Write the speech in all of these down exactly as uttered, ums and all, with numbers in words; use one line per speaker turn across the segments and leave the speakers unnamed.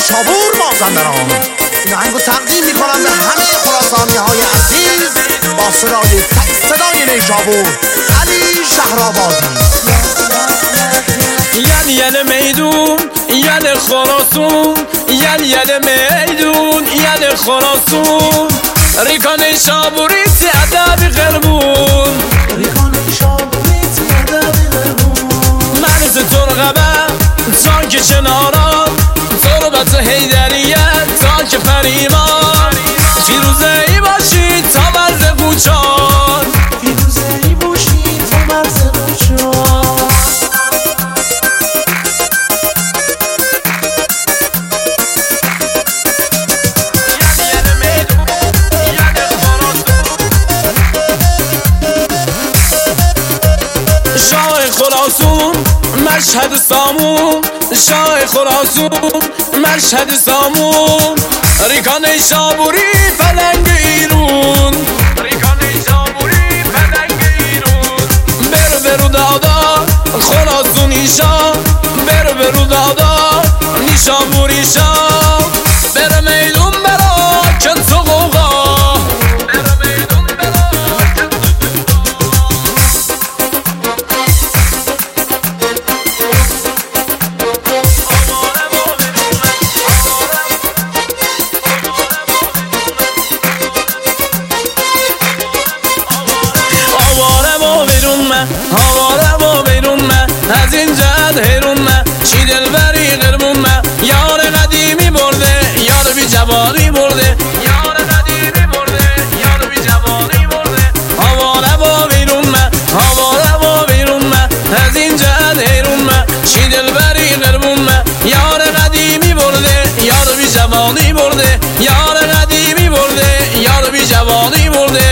نیشابور مازندران این آهنگو تقدیم میکنم به همه خراسانی های عزیز با صدای تک صدای نیشابور علی شهرآبادی.
یل یل میدون یل خراسون یل یل میدون یل خراسون ریکا نیشابوری تی ادب قربون
ریکا نیشابوری تی ادب قربون
مرز ترقبه تا که چناران تربت حیدریت تا که فریمان فیروزه ای باشی تا مرز قوچان
فیروزه ای باشی تا مرز قوچان.
شاه خراسون مشهد سامون شاه خراسون مشهد سامون ریکا نیشابوری پلنگ ایرون ریکا نیشابوری پلنگ ایرون برو برو دادا خراسون ایشا برو برو دادا نیشابوری شا برو میدون برا کن تو قوقا برو میدون برا کن هواره با بیرون من از این جد هیرون من چی دلبری قربون من یار قدیمی برده یار بی جوانی برده یار قدیمی برده یار بی جوانی برده هواره با بیرون من هواره با بیرون من از این جد هیرون من چی دلبری قربون من یار قدیمی برده یار بی جوانی برده یار قدیمی برده یار بی جوانی برده.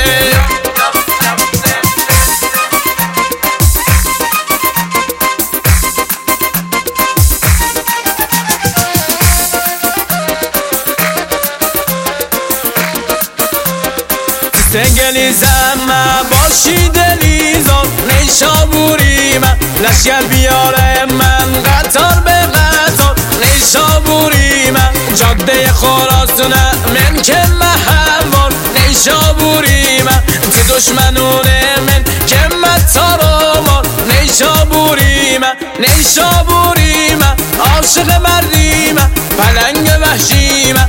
سنگلی زمه باشی دلیزان نیشابوری من لشگر بیاره من قطار به قطار نیشابوری من جاده خراسونه من که محوار نیشابوری من تی دشمنونه من که متارامار نیشابوری من نیشابوری من عاشق مردی من پلنگ وحشی من.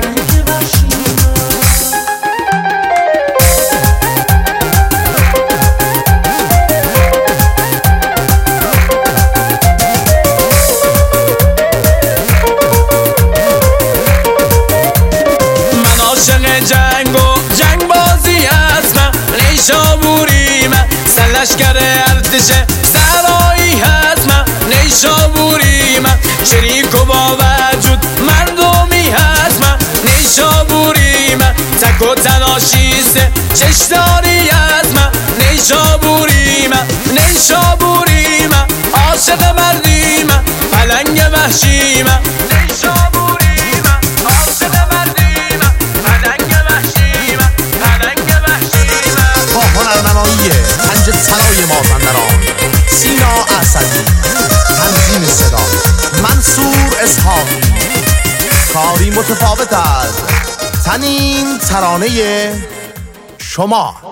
جنگ و جنگ بازی هست من نیشابوری من سلشگر ارتش سرایی هست من نیشابوری من شریک و با وجود مردمی هست من نیشابوری من تک و تناشیسته چشداری هست من نیشابوری من نیشابوری من عاشق مردی من پلنگ وحشی من نیشابوری من عاشق مردی من پلنگ وحشی من پلنگ وحشی من.
با هنرنمایی پنج سرای مازندران سینا اسدی، تنظیم صدا منصور اسحاقی، کاری متفاوت از تنین ترانه شما.